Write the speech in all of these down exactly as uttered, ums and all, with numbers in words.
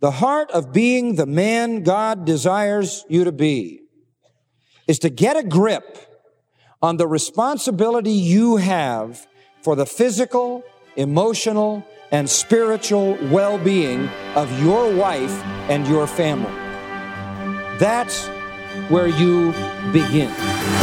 the heart of being the man God desires you to be is to get a grip on the responsibility you have for the physical, emotional, and spiritual well-being of your wife and your family. That's where you begin.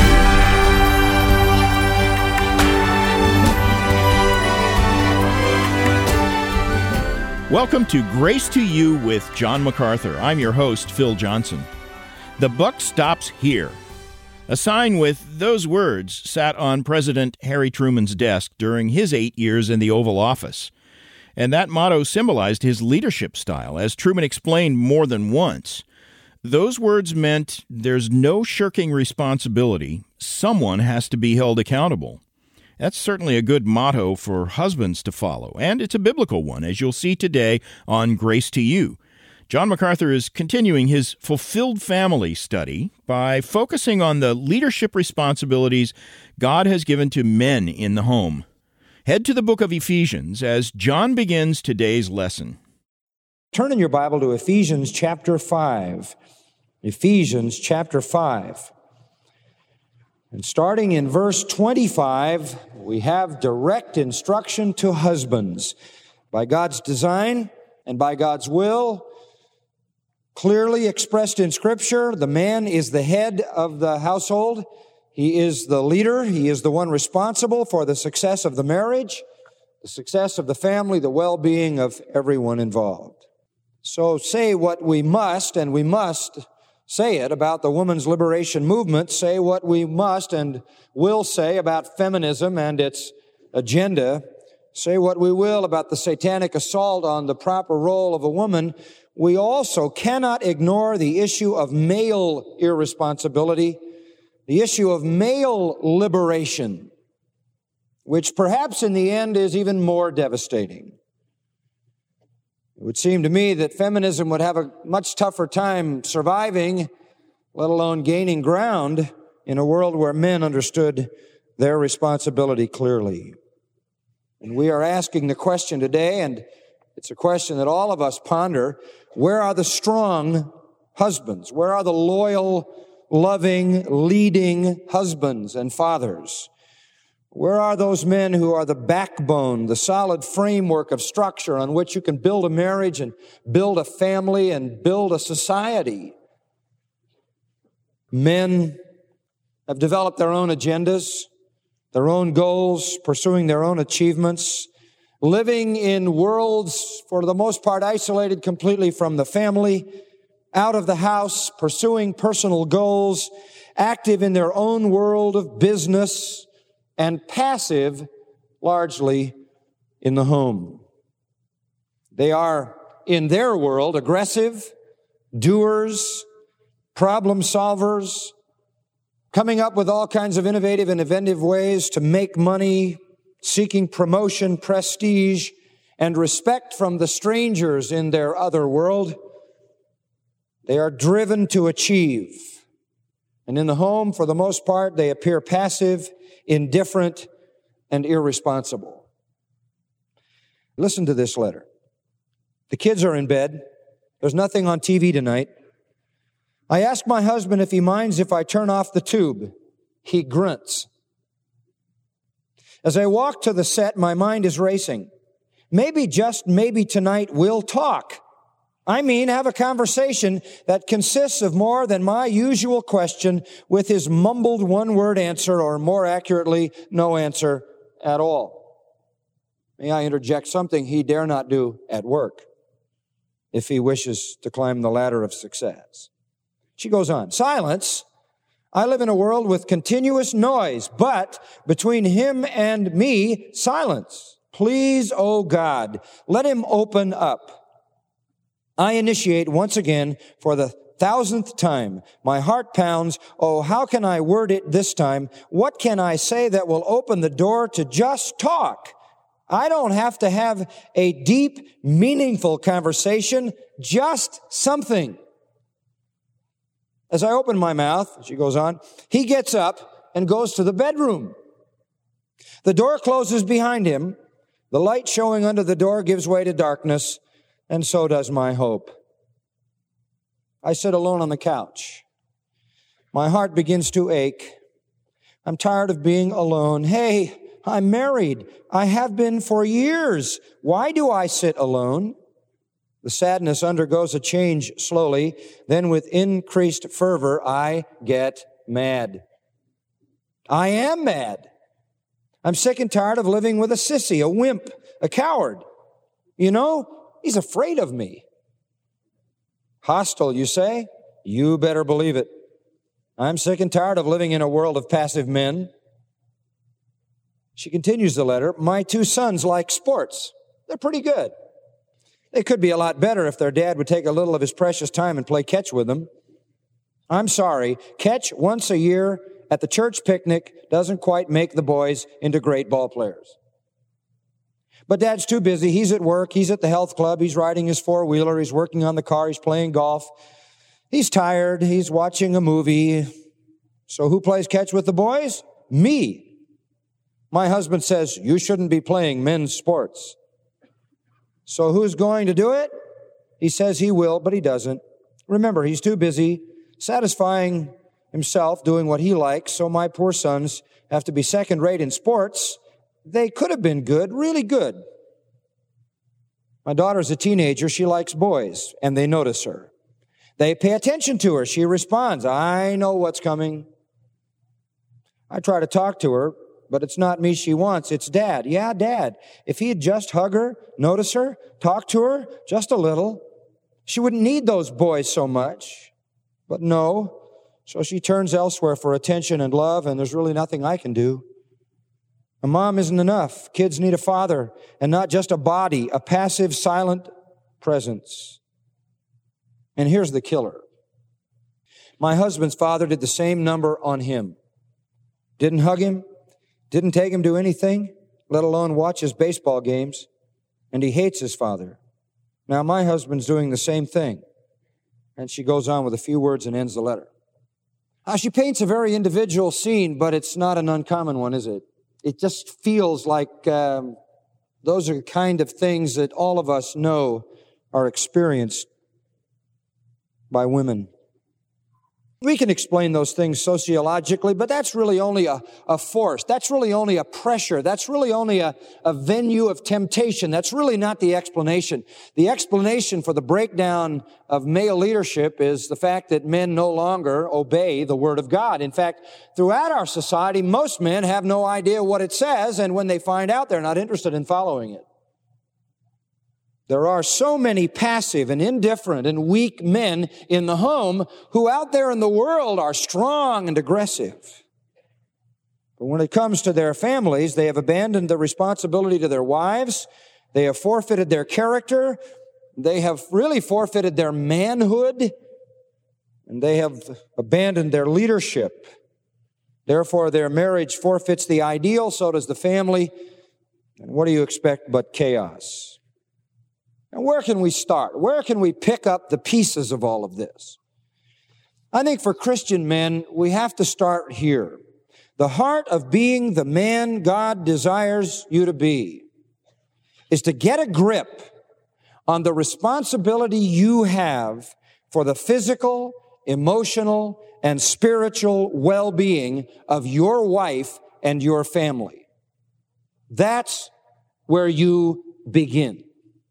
Welcome to Grace to You with John MacArthur. I'm your host, Phil Johnson. The buck stops here. A sign with those words sat on President Harry Truman's desk during his eight years in the Oval Office. And that motto symbolized his leadership style, as Truman explained more than once. Those words meant there's no shirking responsibility. Someone has to be held accountable. That's certainly a good motto for husbands to follow, and it's a biblical one, as you'll see today on Grace to You. John MacArthur is continuing his fulfilled family study by focusing on the leadership responsibilities God has given to men in the home. Head to the book of Ephesians as John begins today's lesson. Turn in your Bible to Ephesians chapter five. Ephesians chapter five. And starting in verse twenty-five, we have direct instruction to husbands. By God's design and by God's will, clearly expressed in Scripture, the man is the head of the household. He is the leader. He is the one responsible for the success of the marriage, the success of the family, the well-being of everyone involved. So say what we must, and we must say it about the women's liberation movement, say what we must and will say about feminism and its agenda, say what we will about the satanic assault on the proper role of a woman, we also cannot ignore the issue of male irresponsibility, the issue of male liberation, which perhaps in the end is even more devastating. It would seem to me that feminism would have a much tougher time surviving, let alone gaining ground, in a world where men understood their responsibility clearly. And we are asking the question today, and it's a question that all of us ponder, where are the strong husbands? Where are the loyal, loving, leading husbands and fathers? Where are those men who are the backbone, the solid framework of structure on which you can build a marriage and build a family and build a society? Men have developed their own agendas, their own goals, pursuing their own achievements, living in worlds, for the most part, isolated completely from the family, out of the house, pursuing personal goals, active in their own world of business, and passive largely in the home. They are, in their world, aggressive, doers, problem solvers, coming up with all kinds of innovative and inventive ways to make money, seeking promotion, prestige, and respect from the strangers in their other world. They are driven to achieve. And in the home, for the most part, they appear passive, indifferent, and irresponsible. Listen to this letter. The kids are in bed. There's nothing on T V tonight. I ask my husband if he minds if I turn off the tube. He grunts. As I walk to the set, my mind is racing. Maybe, just maybe tonight we'll talk. I mean, have a conversation that consists of more than my usual question with his mumbled one-word answer, or more accurately, no answer at all. May I interject something he dare not do at work if he wishes to climb the ladder of success. She goes on, silence. I live in a world with continuous noise, but between him and me, silence. Please, oh God, let him open up. I initiate once again for the thousandth time. My heart pounds. Oh, how can I word it this time? What can I say that will open the door to just talk? I don't have to have a deep, meaningful conversation, just something. As I open my mouth, she goes on, he gets up and goes to the bedroom. The door closes behind him. The light showing under the door gives way to darkness, and so does my hope. I sit alone on the couch. My heart begins to ache. I'm tired of being alone. Hey, I'm married. I have been for years. Why do I sit alone? The sadness undergoes a change slowly. Then with increased fervor, I get mad. I am mad. I'm sick and tired of living with a sissy, a wimp, a coward. You know, he's afraid of me. Hostile, you say? You better believe it. I'm sick and tired of living in a world of passive men. She continues the letter. My two sons like sports. They're pretty good. They could be a lot better if their dad would take a little of his precious time and play catch with them. I'm sorry, catch once a year at the church picnic doesn't quite make the boys into great ball players. But Dad's too busy. He's at work. He's at the health club. He's riding his four-wheeler. He's working on the car. He's playing golf. He's tired. He's watching a movie. So who plays catch with the boys? Me. My husband says, you shouldn't be playing men's sports. So who's going to do it? He says he will, but he doesn't. Remember, he's too busy satisfying himself, doing what he likes, so my poor sons have to be second-rate in sports. They could have been good, really good. My daughter's a teenager. She likes boys, and they notice her. They pay attention to her. She responds, I know what's coming. I try to talk to her, but it's not me she wants. It's Dad. Yeah, Dad. If he'd just hug her, notice her, talk to her just a little, she wouldn't need those boys so much. But no. So she turns elsewhere for attention and love, and there's really nothing I can do. A mom isn't enough. Kids need a father, and not just a body, a passive, silent presence. And here's the killer. My husband's father did the same number on him. Didn't hug him, didn't take him to anything, let alone watch his baseball games, and he hates his father. Now my husband's doing the same thing. And she goes on with a few words and ends the letter. Now, she paints a very individual scene, but it's not an uncommon one, is it? It just feels like um, those are the kind of things that all of us know are experienced by women. We can explain those things sociologically, but that's really only a, a force. That's really only a pressure. That's really only a, a venue of temptation. That's really not the explanation. The explanation for the breakdown of male leadership is the fact that men no longer obey the Word of God. In fact, throughout our society, most men have no idea what it says, and when they find out, they're not interested in following it. There are so many passive and indifferent and weak men in the home who out there in the world are strong and aggressive. But when it comes to their families, they have abandoned the responsibility to their wives. They have forfeited their character. They have really forfeited their manhood. And they have abandoned their leadership. Therefore, their marriage forfeits the ideal, so does the family. And what do you expect but chaos? Now, where can we start? Where can we pick up the pieces of all of this? I think for Christian men, we have to start here. The heart of being the man God desires you to be is to get a grip on the responsibility you have for the physical, emotional, and spiritual well-being of your wife and your family. That's where you begin.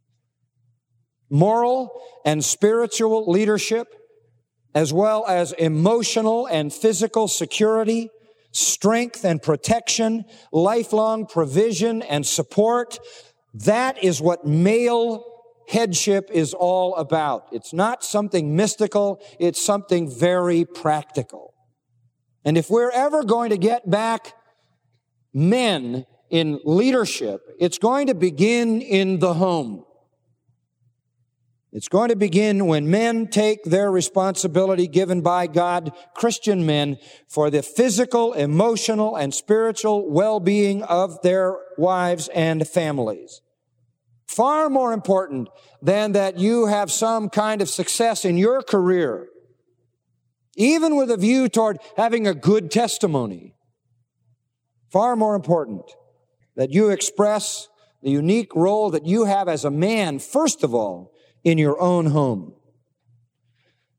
Moral and spiritual leadership, as well as emotional and physical security, strength and protection, lifelong provision and support. That is what male headship is all about. It's not something mystical. It's something very practical. And if we're ever going to get back men in leadership, it's going to begin in the home. It's going to begin when men take their responsibility given by God, Christian men, for the physical, emotional, and spiritual well-being of their wives and families. Far more important than that you have some kind of success in your career, even with a view toward having a good testimony. Far more important that you express the unique role that you have as a man, first of all, in your own home.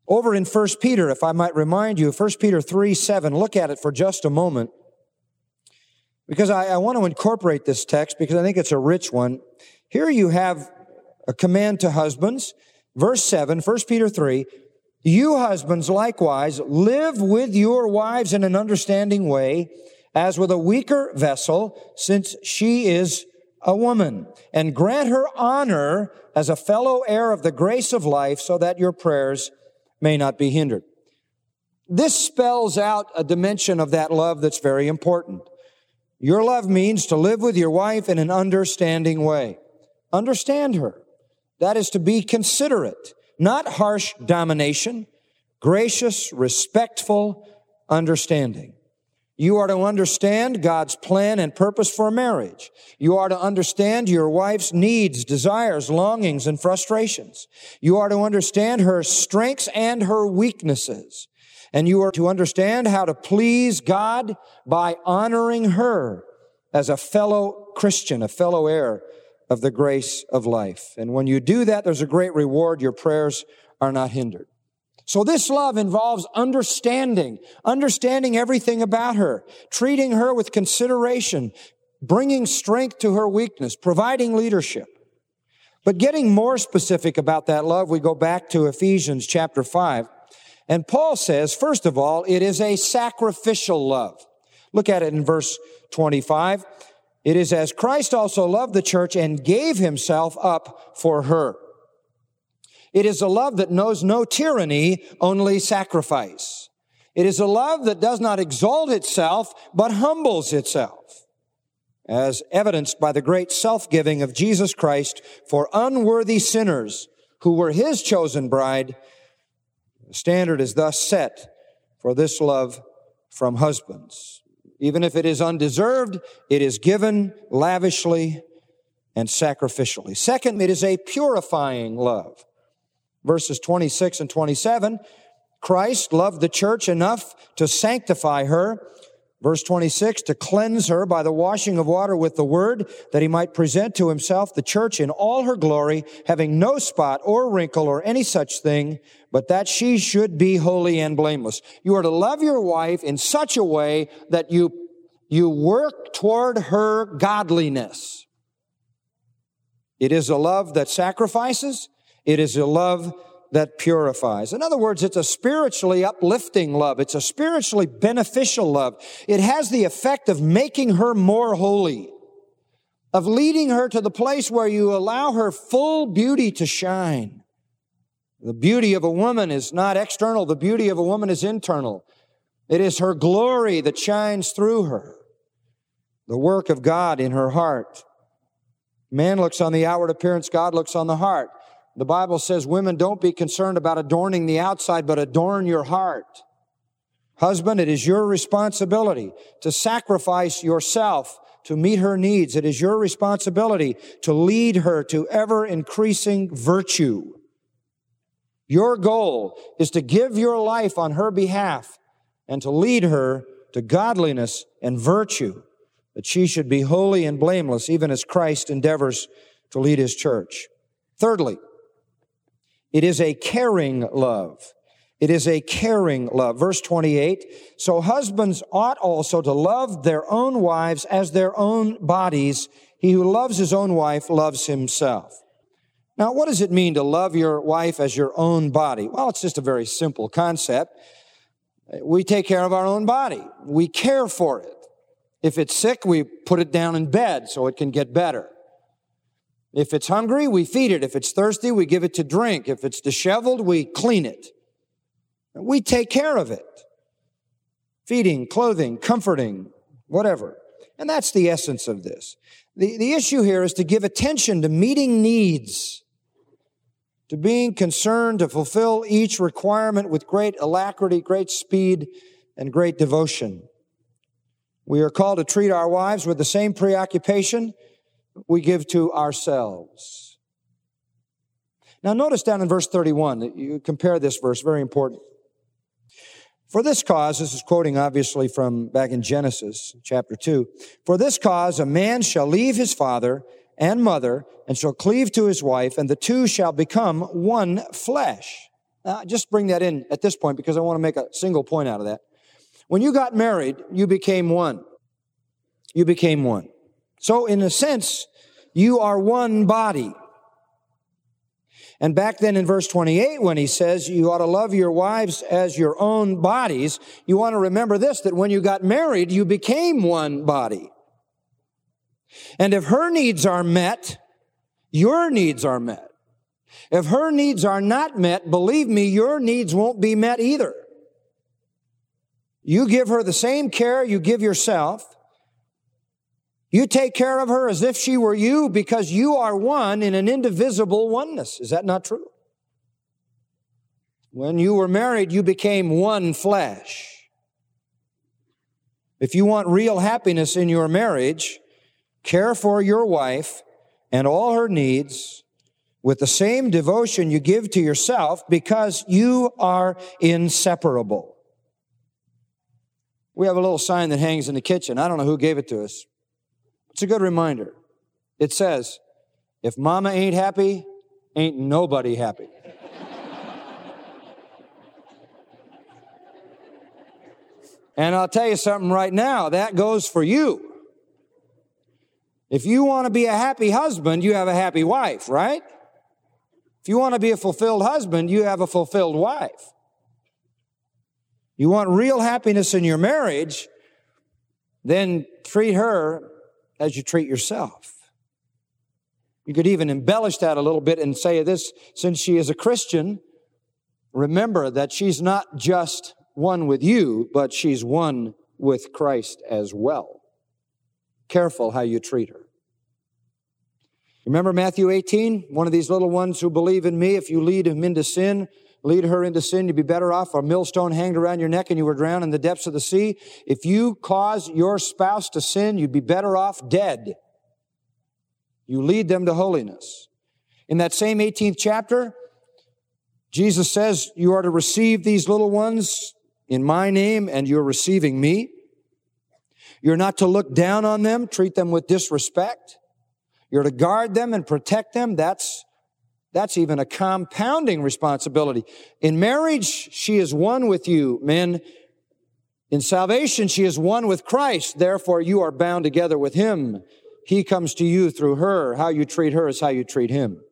Over in First Peter, if I might remind you, First Peter three seven, look at it for just a moment, because I, I want to incorporate this text because I think it's a rich one. Here you have a command to husbands. Verse seven, First Peter three, you husbands likewise live with your wives in an understanding way, as with a weaker vessel, since she is a woman, and grant her honor as a fellow heir of the grace of life, so that your prayers may not be hindered. This spells out a dimension of that love that's very important. Your love means to live with your wife in an understanding way. Understand her. That is to be considerate, not harsh domination, gracious, respectful understanding. You are to understand God's plan and purpose for marriage. You are to understand your wife's needs, desires, longings, and frustrations. You are to understand her strengths and her weaknesses. And you are to understand how to please God by honoring her as a fellow Christian, a fellow heir of the grace of life. And when you do that, there's a great reward. Your prayers are not hindered. So this love involves understanding, understanding everything about her, treating her with consideration, bringing strength to her weakness, providing leadership. But getting more specific about that love, we go back to Ephesians chapter five. And Paul says, first of all, it is a sacrificial love. Look at it in verse twenty-five. It is as Christ also loved the church and gave himself up for her. It is a love that knows no tyranny, only sacrifice. It is a love that does not exalt itself, but humbles itself, as evidenced by the great self-giving of Jesus Christ for unworthy sinners who were his chosen bride. The standard is thus set for this love from husbands. Even if it is undeserved, it is given lavishly and sacrificially. Second, it is a purifying love. Verses twenty-six and twenty-seven, Christ loved the church enough to sanctify her. Verse twenty-six, to cleanse her by the washing of water with the word, that he might present to himself the church in all her glory, having no spot or wrinkle or any such thing, but that she should be holy and blameless. You are to love your wife in such a way that you, you work toward her godliness. It is a love that sacrifices. It is a love that purifies. In other words, it's a spiritually uplifting love. It's a spiritually beneficial love. It has the effect of making her more holy, of leading her to the place where you allow her full beauty to shine. The beauty of a woman is not external. The beauty of a woman is internal. It is her glory that shines through her, the work of God in her heart. Man looks on the outward appearance, God looks on the heart. The Bible says, women, don't be concerned about adorning the outside, but adorn your heart. Husband, it is your responsibility to sacrifice yourself to meet her needs. It is your responsibility to lead her to ever-increasing virtue. Your goal is to give your life on her behalf and to lead her to godliness and virtue, that she should be holy and blameless, even as Christ endeavors to lead his church. Thirdly, it is a caring love. It is a caring love. Verse twenty-eight, so husbands ought also to love their own wives as their own bodies. He who loves his own wife loves himself. Now, what does it mean to love your wife as your own body? Well, it's just a very simple concept. We take care of our own body. We care for it. If it's sick, we put it down in bed so it can get better. If it's hungry, we feed it. If it's thirsty, we give it to drink. If it's disheveled, we clean it. We take care of it. Feeding, clothing, comforting, whatever. And that's the essence of this. The, the issue here is to give attention to meeting needs, to being concerned to fulfill each requirement with great alacrity, great speed, and great devotion. We are called to treat our wives with the same preoccupation we give to ourselves. Now notice down in verse thirty-one, you compare this verse, very important. For this cause, this is quoting obviously from back in Genesis chapter two, for this cause a man shall leave his father and mother and shall cleave to his wife, and the two shall become one flesh. Now, just bring that in at this point because I want to make a single point out of that. When you got married, you became one. You became one. So in a sense, you are one body. And back then in verse twenty-eight, when he says you ought to love your wives as your own bodies, you want to remember this, that when you got married, you became one body. And if her needs are met, your needs are met. If her needs are not met, believe me, your needs won't be met either. You give her the same care you give yourself. You take care of her as if she were you because you are one in an indivisible oneness. Is that not true? When you were married, you became one flesh. If you want real happiness in your marriage, care for your wife and all her needs with the same devotion you give to yourself because you are inseparable. We have a little sign that hangs in the kitchen. I don't know who gave it to us. It's a good reminder. It says, if mama ain't happy, ain't nobody happy. And I'll tell you something right now, that goes for you. If you want to be a happy husband, you have a happy wife, right? If you want to be a fulfilled husband, you have a fulfilled wife. You want real happiness in your marriage, then treat her as you treat yourself. You could even embellish that a little bit and say this, since she is a Christian, remember that she's not just one with you, but she's one with Christ as well. Careful how you treat her. Remember Matthew eighteen? One of these little ones who believe in me, if you lead him into sin, lead her into sin, you'd be better off a millstone hanged around your neck and you were drowned in the depths of the sea. If you cause your spouse to sin, you'd be better off dead. You lead them to holiness. In that same eighteenth chapter, Jesus says you are to receive these little ones in my name and you're receiving me. You're not to look down on them, treat them with disrespect. You're to guard them and protect them. That's That's even a compounding responsibility. In marriage, she is one with you, men. In salvation, she is one with Christ. Therefore, you are bound together with Him. He comes to you through her. How you treat her is how you treat Him.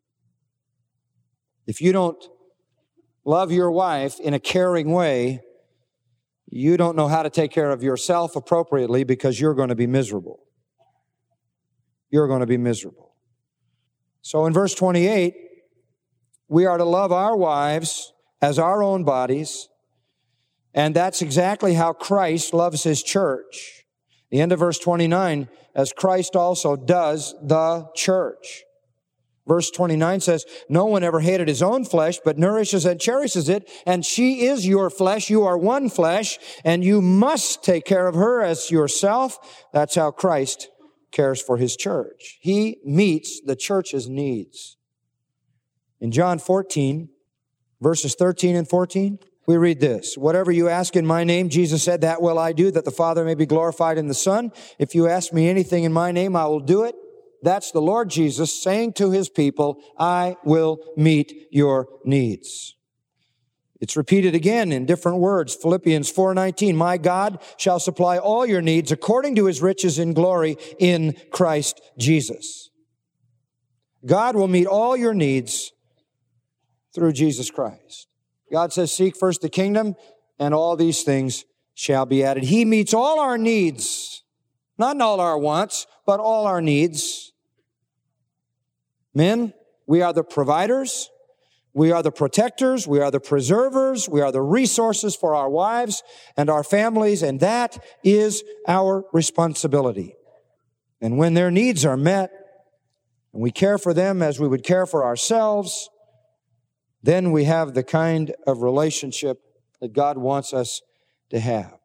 If you don't love your wife in a caring way, you don't know how to take care of yourself appropriately because you're going to be miserable. You're going to be miserable. So in verse twenty-eight, we are to love our wives as our own bodies, and that's exactly how Christ loves His church. The end of verse twenty-nine, as Christ also does the church. Verse twenty-nine says, no one ever hated his own flesh, but nourishes and cherishes it, and she is your flesh. You are one flesh, and you must take care of her as yourself. That's how Christ cares for His church. He meets the church's needs. In John fourteen, verses thirteen and fourteen, we read this. Whatever you ask in my name, Jesus said, that will I do, that the Father may be glorified in the Son. If you ask me anything in my name, I will do it. That's the Lord Jesus saying to His people, I will meet your needs. It's repeated again in different words. Philippians four nineteen, my God shall supply all your needs according to His riches in glory in Christ Jesus. God will meet all your needs through Jesus Christ. God says, seek first the kingdom, and all these things shall be added. He meets all our needs, not all our wants, but all our needs. Men, we are the providers. We are the protectors, we are the preservers, we are the resources for our wives and our families, and that is our responsibility. And when their needs are met, and we care for them as we would care for ourselves, then we have the kind of relationship that God wants us to have.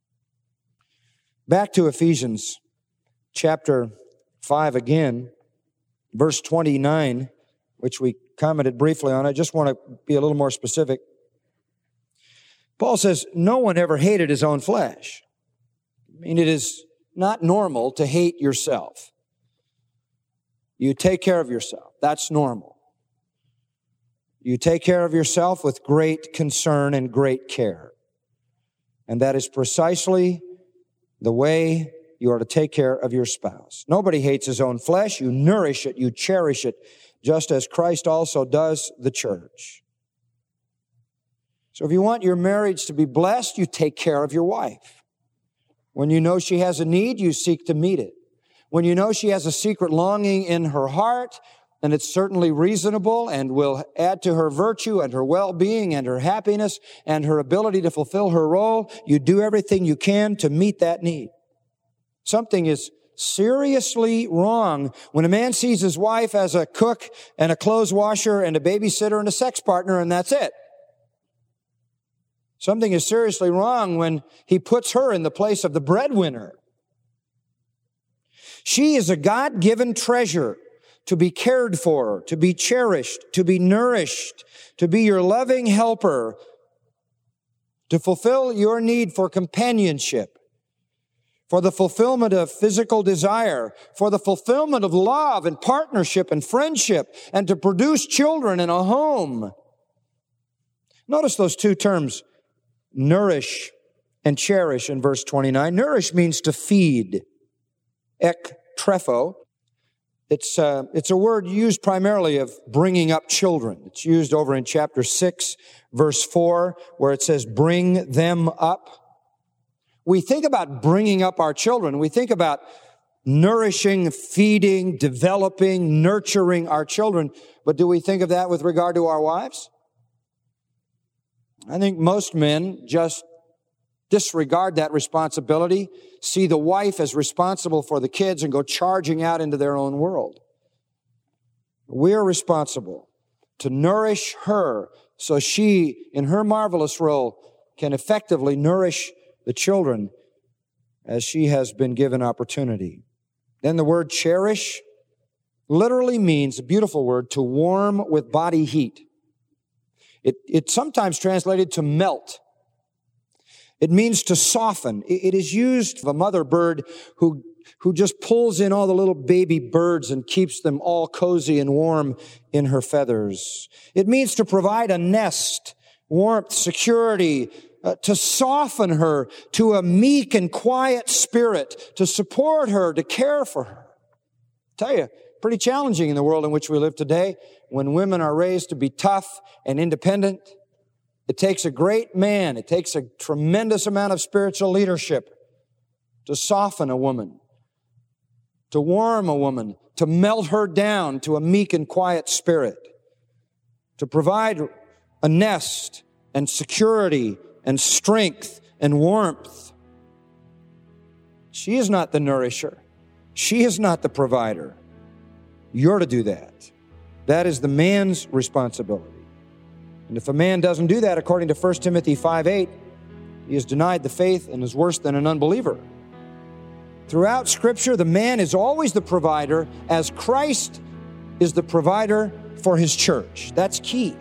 Back to Ephesians chapter five again, verse twenty-nine, which we commented briefly on. I just want to be a little more specific. Paul says, no one ever hated his own flesh. I mean, it is not normal to hate yourself. You take care of yourself. That's normal. You take care of yourself with great concern and great care. And that is precisely the way you are to take care of your spouse. Nobody hates his own flesh. You nourish it, you cherish it, just as Christ also does the church. So if you want your marriage to be blessed, you take care of your wife. When you know she has a need, you seek to meet it. When you know she has a secret longing in her heart, and it's certainly reasonable and will add to her virtue and her well-being and her happiness and her ability to fulfill her role, you do everything you can to meet that need. Something is seriously wrong when a man sees his wife as a cook and a clothes washer and a babysitter and a sex partner, and that's it. Something is seriously wrong when he puts her in the place of the breadwinner. She is a God-given treasure to be cared for, to be cherished, to be nourished, to be your loving helper, to fulfill your need for companionship, for the fulfillment of physical desire, for the fulfillment of love and partnership and friendship, and to produce children in a home. Notice those two terms, nourish and cherish, in verse twenty-nine. Nourish means to feed. Ek trepho. It's, uh, it's a word used primarily of bringing up children. It's used over in chapter six, verse four, where it says, bring them up. We think about bringing up our children. We think about nourishing, feeding, developing, nurturing our children. But do we think of that with regard to our wives? I think most men just disregard that responsibility, see the wife as responsible for the kids, and go charging out into their own world. We're responsible to nourish her so she, in her marvelous role, can effectively nourish the children as she has been given opportunity. Then the word cherish literally means, a beautiful word, to warm with body heat. It, it's sometimes translated to melt. It means to soften. It is used of a mother bird who, who just pulls in all the little baby birds and keeps them all cozy and warm in her feathers. It means to provide a nest, warmth, security, uh, to soften her to a meek and quiet spirit, to support her, to care for her. I tell you, pretty challenging in the world in which we live today, when women are raised to be tough and independent. It takes a great man, it takes a tremendous amount of spiritual leadership to soften a woman, to warm a woman, to melt her down to a meek and quiet spirit, to provide a nest and security and strength and warmth. She is not the nourisher. She is not the provider. You're to do that. That is the man's responsibility. And if a man doesn't do that, according to First Timothy five eight, he has denied the faith and is worse than an unbeliever. Throughout Scripture, the man is always the provider, as Christ is the provider for His church. That's key.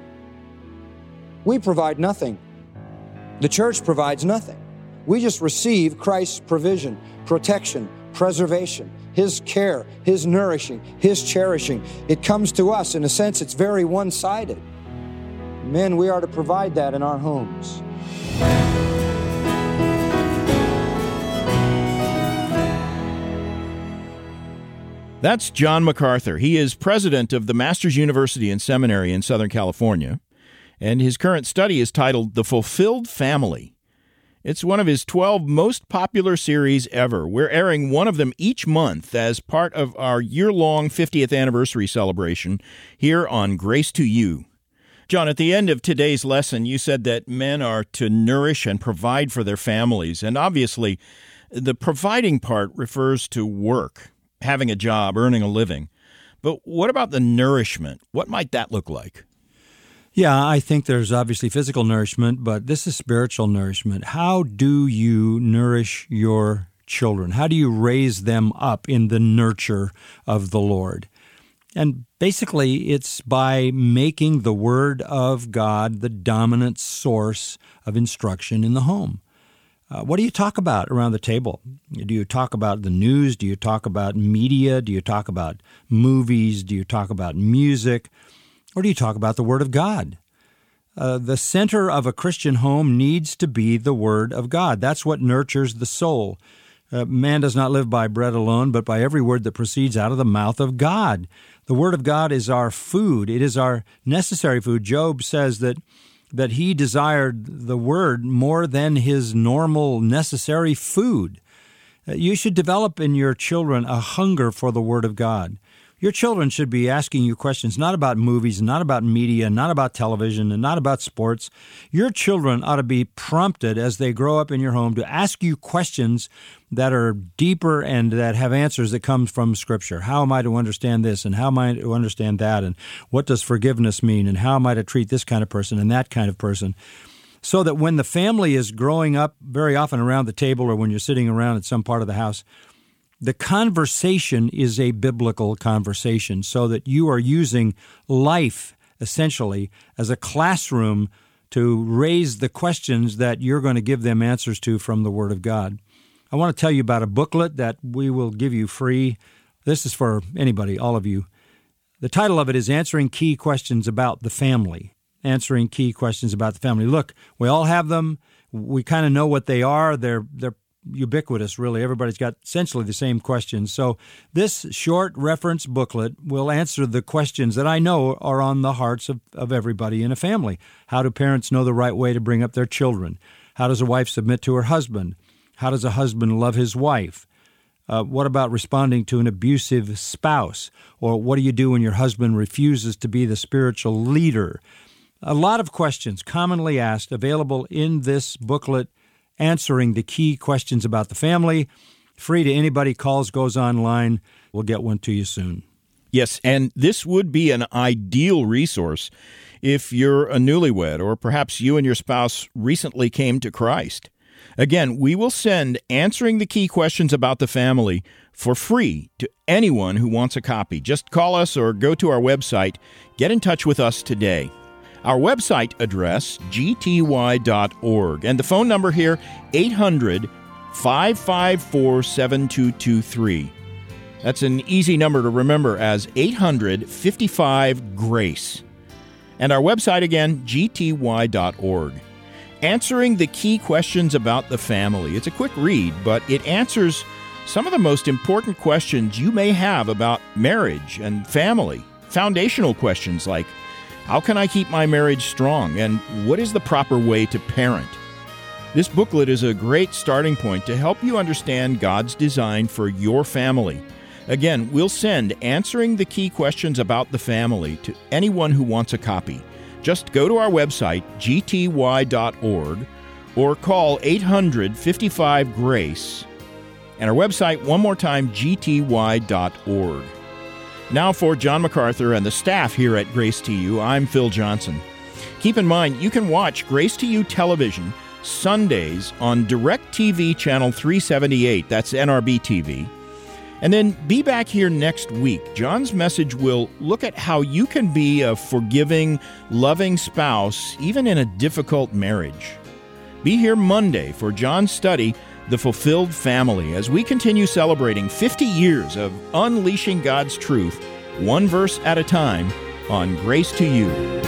We provide nothing. The church provides nothing. We just receive Christ's provision, protection, preservation, His care, His nourishing, His cherishing. It comes to us. In a sense, it's very one-sided. Men, we are to provide that in our homes. That's John MacArthur. He is president of the Masters University and Seminary in Southern California, and his current study is titled The Fulfilled Family. It's one of his twelve most popular series ever. We're airing one of them each month as part of our year-long fiftieth anniversary celebration here on Grace to You. John, at the end of today's lesson, you said that men are to nourish and provide for their families. And obviously, the providing part refers to work, having a job, earning a living. But what about the nourishment? What might that look like? Yeah, I think there's obviously physical nourishment, but this is spiritual nourishment. How do you nourish your children? How do you raise them up in the nurture of the Lord? And basically, it's by making the Word of God the dominant source of instruction in the home. Uh, what do you talk about around the table? Do you talk about the news? Do you talk about media? Do you talk about movies? Do you talk about music? Or do you talk about the Word of God? Uh, the center of a Christian home needs to be the Word of God. That's what nurtures the soul. Uh, man does not live by bread alone, but by every word that proceeds out of the mouth of God. The Word of God is our food. It is our necessary food. Job says that that he desired the Word more than his normal necessary food. Uh, you should develop in your children a hunger for the Word of God. Your children should be asking you questions not about movies, not about media, not about television, and not about sports. Your children ought to be prompted as they grow up in your home to ask you questions that are deeper and that have answers that come from Scripture. How am I to understand this, and how am I to understand that, and what does forgiveness mean, and how am I to treat this kind of person and that kind of person? So that when the family is growing up, very often around the table or when you're sitting around at some part of the house, the conversation is a biblical conversation, so that you are using life, essentially, as a classroom to raise the questions that you're going to give them answers to from the Word of God. I want to tell you about a booklet that we will give you free. This is for anybody, all of you. The title of it is Answering Key Questions About the Family. Answering Key Questions About the Family. Look, we all have them. We kind of know what they are. They're they're ubiquitous, really. Everybody's got essentially the same questions. So this short reference booklet will answer the questions that I know are on the hearts of, of everybody in a family. How do parents know the right way to bring up their children? How does a wife submit to her husband? How does a husband love his wife? Uh, what about responding to an abusive spouse? Or what do you do when your husband refuses to be the spiritual leader? A lot of questions commonly asked, available in this booklet, Answering the Key Questions About the Family. Free to anybody, calls, goes online. We'll get one to you soon. Yes, and this would be an ideal resource if you're a newlywed or perhaps you and your spouse recently came to Christ. Again, we will send Answering the Key Questions About the Family for free to anyone who wants a copy. Just call us or go to our website. Get in touch with us today. Our website address, g t y dot org, and the phone number here, eight hundred, five five four, seven two two three. That's an easy number to remember as eight hundred, fifty-five, GRACE. And our website again, g t y dot org. Answering the Key Questions About the Family. It's a quick read, but it answers some of the most important questions you may have about marriage and family. Foundational questions like, how can I keep my marriage strong? And what is the proper way to parent? This booklet is a great starting point to help you understand God's design for your family. Again, we'll send Answering the Key Questions About the Family to anyone who wants a copy. Just go to our website, g t y dot org, or call eight hundred, fifty-five, GRACE. And our website, one more time, g t y dot org. Now for John MacArthur and the staff here at Grace to You, I'm Phil Johnson. Keep in mind, you can watch Grace to You television Sundays on DirecTV Channel three seventy-eight. That's N R B T V. And then be back here next week. John's message will look at how you can be a forgiving, loving spouse, even in a difficult marriage. Be here Monday for John's study, The Fulfilled Family, as we continue celebrating fifty years of unleashing God's truth, one verse at a time, on Grace to You.